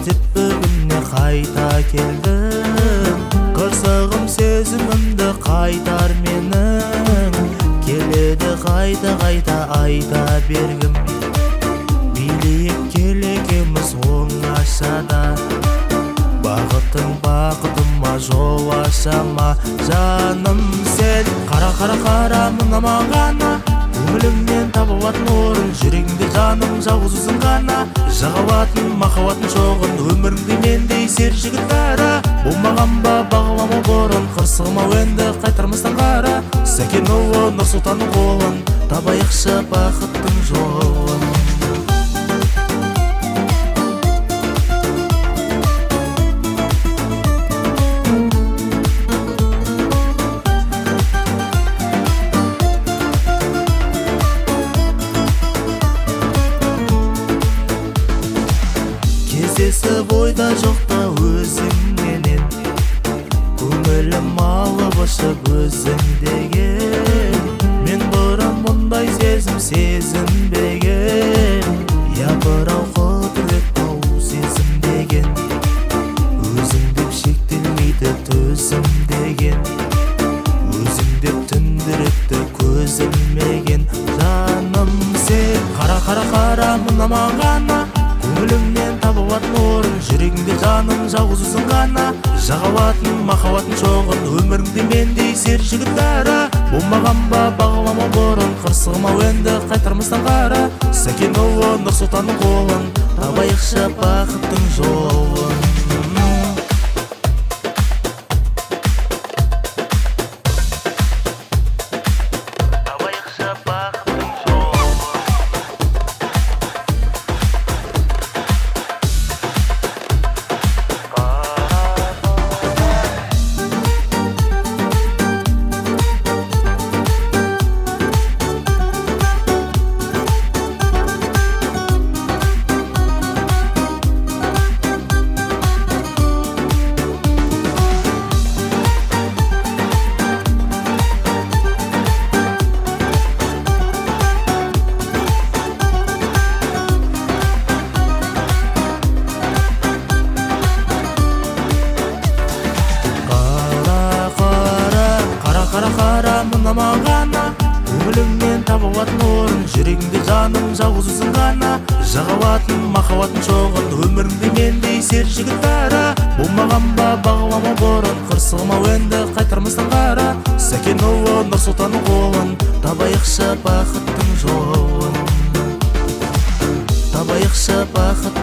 іздеп бүгінне қайта келдім. Қырсығым сезімімді қайтар менің, келеді қайта айта бергім. Билейік келекеміз оңашада, бақытыма жол ашама жаным сен. Қара мына мағана, көңіліңнен табылатын орын, жүрегіңде жаным жалғыз өзің ғана. Жағалатын махаббатын шоғын, өміріңде мендей сер жігіт бәрі. Болмаған ба бағалама бұрын, қырсығыма енді қайтармастан қара. Сәкен ұлы Нұрсұлтанның қолын, табайықшы бақыттың жолын. Кездесіп ойда жоқта өзіңменен, көңілім алып ұшып өзіңдеген. Мен бұрын мұндай сезінбеген, япырау құдірет ау сезімдеген. Өзің деп шектелмейді төзім деген, өзің деп түндіретті көзілмеген жаным сен. Қара мына мағана, көңіліңнен табылатын орын, жүрегіңде жаным жалғыз өзің ғана. Жағалатын махаббатын шоғын, өміріңде мендей сер жігіт бәрі. Болмаған ба бағалама бұрын, қырсығыма енді қайтармастан қара. Сәкен ұлы Нұрсұлтанның қолын, табайықшы бақыттың жолын. Қара мына мағана, көңіліңнен табылатын орын, жүрегіңде жаным жалғыз өзің ғана. Жағалатын махаббатын шоғын, өміріңде мендей сер жігіт бәрі. Болмаған ба бағалама бұрын, қырсығыма енді қайтармастан қара. Сәкен ұлы Нұрсұлтанның қолын, табайықшы бақыттың жолын, табайықшы бақыттың